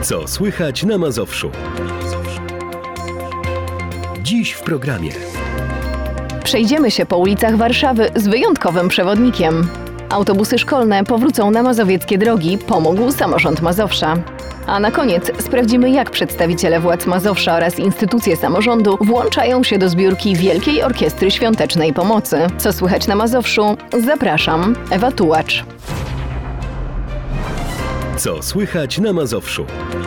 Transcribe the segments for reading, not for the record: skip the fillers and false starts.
Co słychać na Mazowszu? Dziś w programie. Przejdziemy się po ulicach Warszawy z wyjątkowym przewodnikiem. Autobusy szkolne powrócą na mazowieckie drogi, pomógł samorząd Mazowsza. A na koniec sprawdzimy, jak przedstawiciele władz Mazowsza oraz instytucje samorządu włączają się do zbiórki Wielkiej Orkiestry Świątecznej Pomocy. Co słychać na Mazowszu? Zapraszam, Ewa Tułacz. Co słychać na Mazowszu?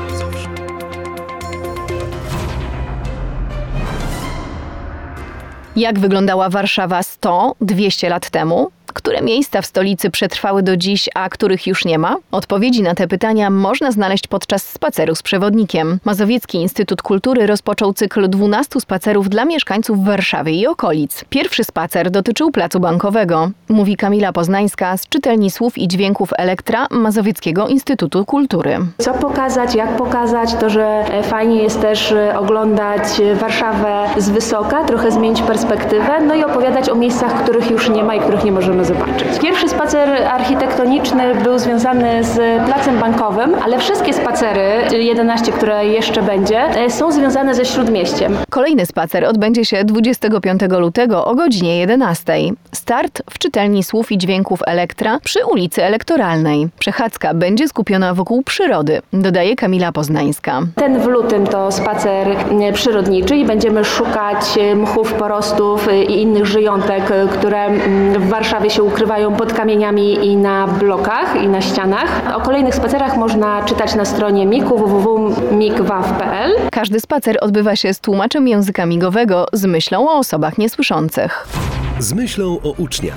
Jak wyglądała Warszawa 100-200 lat temu? Które miejsca w stolicy przetrwały do dziś, a których już nie ma? Odpowiedzi na te pytania można znaleźć podczas spaceru z przewodnikiem. Mazowiecki Instytut Kultury rozpoczął cykl 12 spacerów dla mieszkańców Warszawy i okolic. Pierwszy spacer dotyczył Placu Bankowego. Mówi Kamila Poznańska z Czytelni Słów i Dźwięków Elektra Mazowieckiego Instytutu Kultury. Co pokazać, jak pokazać, to że fajnie jest też oglądać Warszawę z wysoka, trochę zmienić perspektywę, no i opowiadać o miejscach, których już nie ma i których nie możemy zobaczyć. Pierwszy spacer architektoniczny był związany z Placem Bankowym, ale wszystkie spacery, 11, które jeszcze będzie, są związane ze Śródmieściem. Kolejny spacer odbędzie się 25 lutego o godzinie 11. Start w Czytelni Słów i Dźwięków Elektra przy ulicy Elektoralnej. Przechadzka będzie skupiona wokół przyrody, dodaje Kamila Poznańska. Ten w lutym to spacer przyrodniczy i będziemy szukać mchów, porostów i innych żyjątek, które w Warszawie się ukrywają pod kamieniami i na blokach, i na ścianach. O kolejnych spacerach można czytać na stronie MIK-u www.mikwaw.pl. Każdy spacer odbywa się z tłumaczem języka migowego z myślą o osobach niesłyszących. Z myślą o uczniach.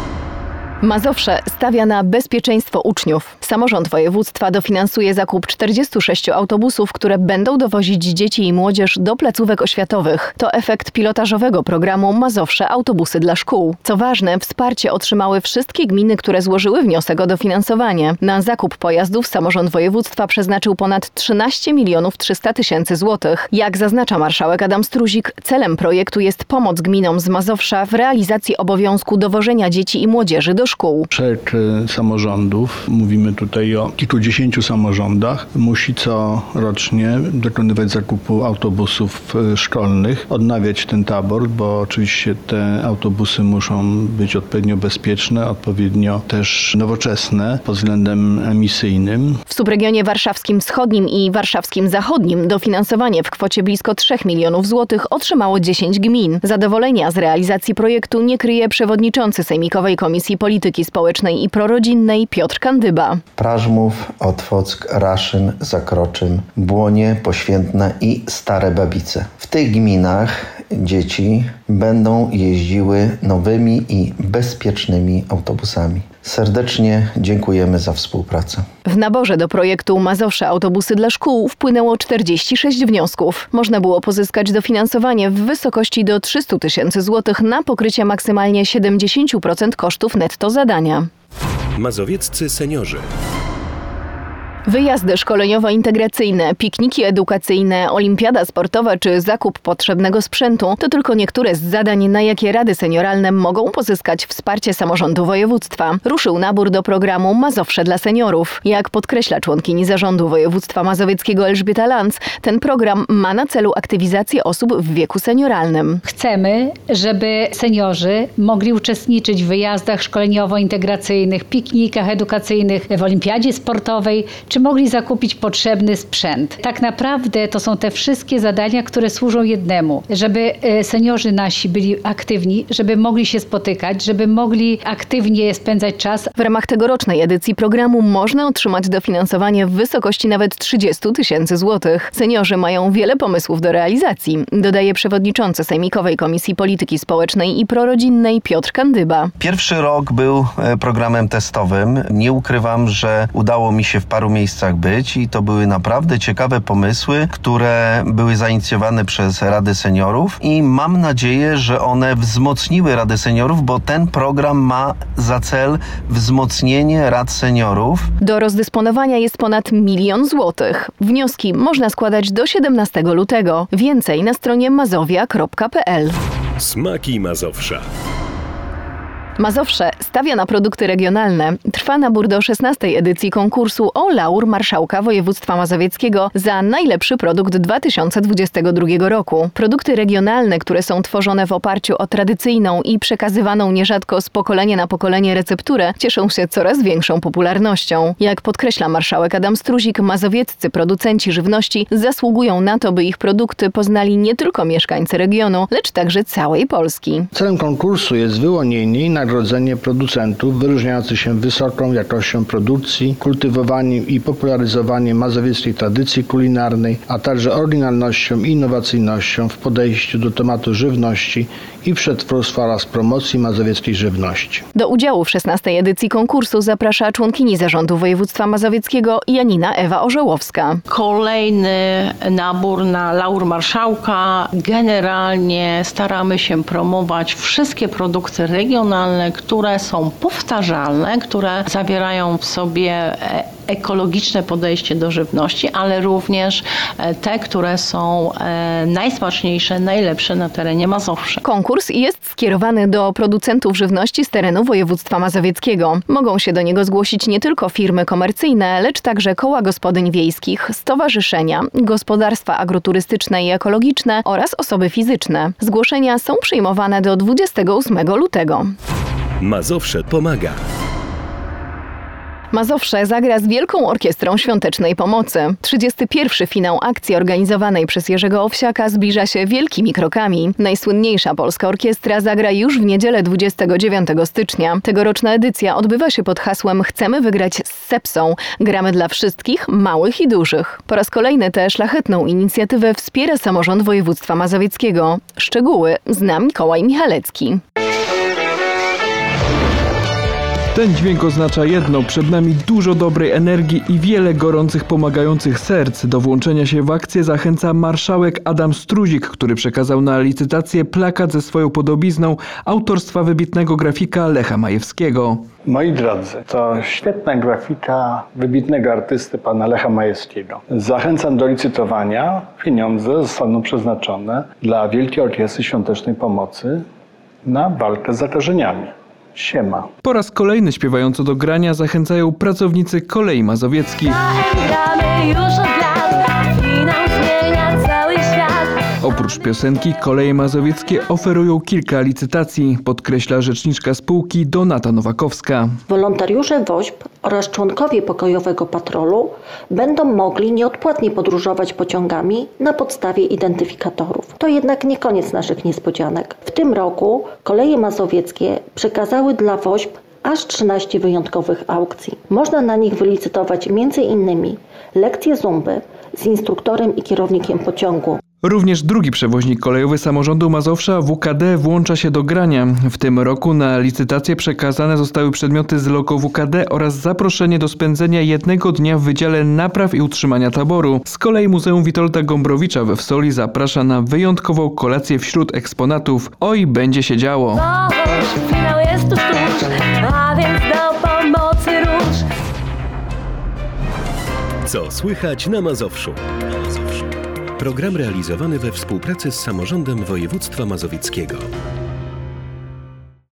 Mazowsze stawia na bezpieczeństwo uczniów. Samorząd województwa dofinansuje zakup 46 autobusów, które będą dowozić dzieci i młodzież do placówek oświatowych. To efekt pilotażowego programu Mazowsze Autobusy dla Szkół. Co ważne, wsparcie otrzymały wszystkie gminy, które złożyły wniosek o dofinansowanie. Na zakup pojazdów samorząd województwa przeznaczył ponad 13 300 000 złotych. Jak zaznacza marszałek Adam Struzik, celem projektu jest pomoc gminom z Mazowsza w realizacji obowiązku dowożenia dzieci i młodzieży do szkół. Szereg samorządów, mówimy tutaj o kilkudziesięciu samorządach, musi corocznie dokonywać zakupu autobusów szkolnych, odnawiać ten tabor, bo oczywiście te autobusy muszą być odpowiednio bezpieczne, odpowiednio też nowoczesne pod względem emisyjnym. W subregionie warszawskim wschodnim i warszawskim zachodnim dofinansowanie w kwocie blisko 3 milionów złotych otrzymało 10 gmin. Zadowolenia z realizacji projektu nie kryje przewodniczący Sejmikowej Komisji Polityki Społecznej i Prorodzinnej Piotr Kandyba. Prażmów, Otwock, Raszyn, Zakroczym, Błonie, Poświętne i Stare Babice. W tych gminach dzieci będą jeździły nowymi i bezpiecznymi autobusami. Serdecznie dziękujemy za współpracę. W naborze do projektu Mazowsze Autobusy dla Szkół wpłynęło 46 wniosków. Można było pozyskać dofinansowanie w wysokości do 300 000 złotych na pokrycie maksymalnie 70% kosztów netto zadania. Mazowieccy seniorzy. Wyjazdy szkoleniowo-integracyjne, pikniki edukacyjne, olimpiada sportowa czy zakup potrzebnego sprzętu to tylko niektóre z zadań, na jakie rady senioralne mogą pozyskać wsparcie samorządu województwa. Ruszył nabór do programu Mazowsze dla seniorów. Jak podkreśla członkini zarządu województwa mazowieckiego Elżbieta Lanz, ten program ma na celu aktywizację osób w wieku senioralnym. Chcemy, żeby seniorzy mogli uczestniczyć w wyjazdach szkoleniowo-integracyjnych, piknikach edukacyjnych, w olimpiadzie sportowej, czy mogli zakupić potrzebny sprzęt. Tak naprawdę to są te wszystkie zadania, które służą jednemu, żeby seniorzy nasi byli aktywni, żeby mogli się spotykać, żeby mogli aktywnie spędzać czas. W ramach tegorocznej edycji programu można otrzymać dofinansowanie w wysokości nawet 30 000 złotych. Seniorzy mają wiele pomysłów do realizacji, dodaje przewodniczący Sejmikowej Komisji Polityki Społecznej i Prorodzinnej Piotr Kandyba. Pierwszy rok był programem testowym. Nie ukrywam, że udało mi się w paru miejscach być i to były naprawdę ciekawe pomysły, które były zainicjowane przez Rady Seniorów i mam nadzieję, że one wzmocniły Rady Seniorów, bo ten program ma za cel wzmocnienie Rad Seniorów. Do rozdysponowania jest ponad 1 000 000 złotych. Wnioski można składać do 17 lutego. Więcej na stronie mazowia.pl. Smaki Mazowsza. Mazowsze stawia na produkty regionalne. Trwa nabór do 16. edycji konkursu o laur Marszałka Województwa Mazowieckiego za najlepszy produkt 2022 roku. Produkty regionalne, które są tworzone w oparciu o tradycyjną i przekazywaną nierzadko z pokolenia na pokolenie recepturę, cieszą się coraz większą popularnością. Jak podkreśla marszałek Adam Struzik, mazowieccy producenci żywności zasługują na to, by ich produkty poznali nie tylko mieszkańcy regionu, lecz także całej Polski. Celem konkursu jest wyłonienie i nagrodzenie producentów wyróżniających się wysoką jakością produkcji, kultywowaniem i popularyzowaniem mazowieckiej tradycji kulinarnej, a także oryginalnością i innowacyjnością w podejściu do tematu żywności i przetwórstwa oraz promocji mazowieckiej żywności. Do udziału w 16. edycji konkursu zaprasza członkini Zarządu Województwa Mazowieckiego Janina Ewa Orzełowska. Kolejny nabór na laur Marszałka. Generalnie staramy się promować wszystkie produkty regionalne, które są powtarzalne, które zawierają w sobie ekologiczne podejście do żywności, ale również te, które są najsmaczniejsze, najlepsze na terenie Mazowsza. Konkurs jest skierowany do producentów żywności z terenu województwa mazowieckiego. Mogą się do niego zgłosić nie tylko firmy komercyjne, lecz także koła gospodyń wiejskich, stowarzyszenia, gospodarstwa agroturystyczne i ekologiczne oraz osoby fizyczne. Zgłoszenia są przyjmowane do 28 lutego. Mazowsze pomaga. Mazowsze zagra z Wielką Orkiestrą Świątecznej Pomocy. 31. finał akcji organizowanej przez Jerzego Owsiaka zbliża się wielkimi krokami. Najsłynniejsza polska orkiestra zagra już w niedzielę 29 stycznia. Tegoroczna edycja odbywa się pod hasłem Chcemy wygrać z sepsą. Gramy dla wszystkich, małych i dużych. Po raz kolejny tę szlachetną inicjatywę wspiera samorząd województwa mazowieckiego. Szczegóły zna Mikołaj Michalecki. Ten dźwięk oznacza jedno, przed nami dużo dobrej energii i wiele gorących, pomagających serc. Do włączenia się w akcję zachęca marszałek Adam Struzik, który przekazał na licytację plakat ze swoją podobizną autorstwa wybitnego grafika Lecha Majewskiego. Moi drodzy, to świetna grafika wybitnego artysty pana Lecha Majewskiego. Zachęcam do licytowania. Pieniądze zostaną przeznaczone dla Wielkiej Orkiestry Świątecznej Pomocy na walkę z zakażeniami. Siema. Po raz kolejny śpiewająco do grania zachęcają pracownicy Kolei Mazowieckich. Oprócz piosenki Koleje Mazowieckie oferują kilka licytacji, podkreśla rzeczniczka spółki Donata Nowakowska. Wolontariusze WOŚP oraz członkowie pokojowego patrolu będą mogli nieodpłatnie podróżować pociągami na podstawie identyfikatorów. To jednak nie koniec naszych niespodzianek. W tym roku Koleje Mazowieckie przekazały dla WOŚP aż 13 wyjątkowych aukcji. Można na nich wylicytować m.in. lekcje zumby z instruktorem i kierownikiem pociągu. Również drugi przewoźnik kolejowy samorządu Mazowsza, WKD, włącza się do grania. W tym roku na licytację przekazane zostały przedmioty z logo WKD oraz zaproszenie do spędzenia jednego dnia w Wydziale Napraw i Utrzymania Taboru. Z kolei Muzeum Witolda Gombrowicza we Wsoli zaprasza na wyjątkową kolację wśród eksponatów. Oj, będzie się działo! Finał jest tuż, a więc do pomocy róż. Co słychać na Mazowszu? Program realizowany we współpracy z samorządem województwa mazowieckiego.